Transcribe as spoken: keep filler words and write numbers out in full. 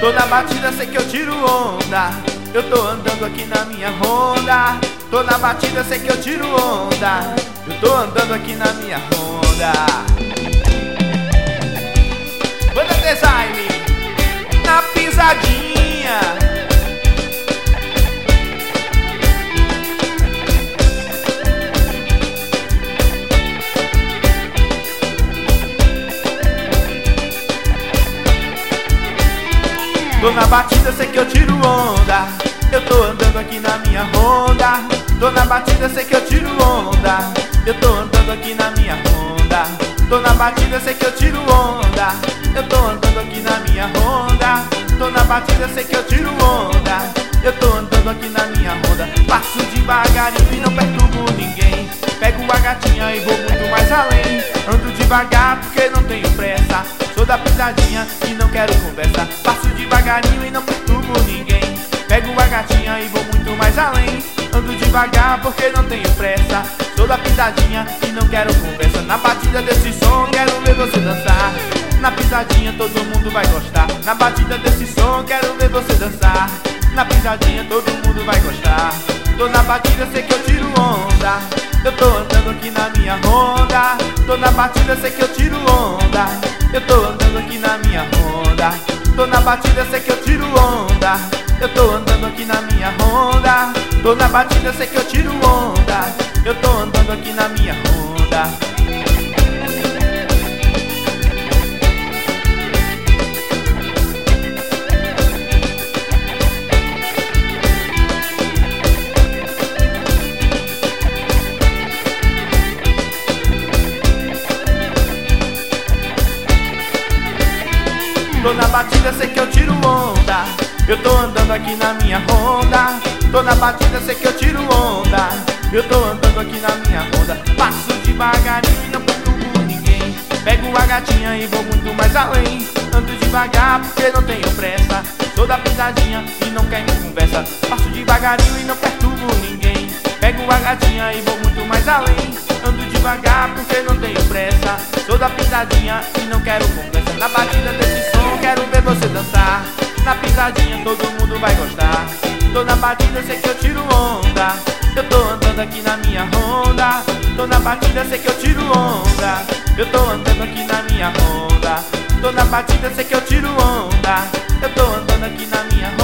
Tô na batida, sei que eu tiro onda. Eu tô andando aqui na minha Honda. Tô na batida, sei que eu tiro onda. Eu tô andando aqui na minha Honda. Banda Design na pisadinha. Tô na batida, sei que eu tiro onda. Eu tô andando aqui na minha Honda. Tô na batida, sei que eu tiro onda. Eu tô andando aqui na minha Honda. Tô na batida, sei que eu tiro onda. Eu tô andando aqui na minha Honda. Tô na batida, sei que eu tiro onda. Eu tô andando aqui na minha Honda. Passo devagarinho e não perturbo ninguém. Pego a gatinha e vou muito mais além. Ando devagar porque não tenho pressa. Sou da pisadinha e não quero conversa. Passo devagarinho e não perturbo ninguém. Pego a gatinha e vou muito mais além. Ando devagar porque não tenho pressa. Sou da pisadinha e não quero conversa. Na batida desse som quero ver você dançar. Na pisadinha todo mundo vai gostar. Na batida desse som quero ver você dançar. Na pisadinha todo mundo vai gostar. Tô na batida, sei que eu tiro onda. Eu tô andando aqui na minha Honda. Tô na batida, sei que eu tiro onda. Eu tô andando aqui na minha Honda. Tô na batida, sei que eu tiro onda. Eu tô andando aqui na minha Honda. Tô na batida, sei que eu tiro onda. Eu tô andando aqui na minha Honda. Tô na batida, sei que eu tiro onda. Eu tô andando aqui na minha Honda. Tô na batida, sei que eu tiro onda. Eu tô andando aqui na minha Honda. Passo devagarinho e não perturbo ninguém. Pego a gatinha e vou muito mais além. Ando devagar porque não tenho pressa. Sou da pisadinha e não quer me conversa. Passo devagarinho e não perturbo ninguém. Pego a gatinha e vou muito mais além. Ando devagar porque não tenho pressa. Sou da pisadinha e não quero conversa. Na batida desse som quero ver você dançar. Na pisadinha todo mundo vai gostar. Tô na batida, sei que eu tiro onda. Eu tô andando aqui na minha Honda. Tô na batida, sei que eu tiro onda. Eu tô andando aqui na minha Honda. Tô na batida, sei que eu tiro onda. Eu tô andando aqui na minha Honda.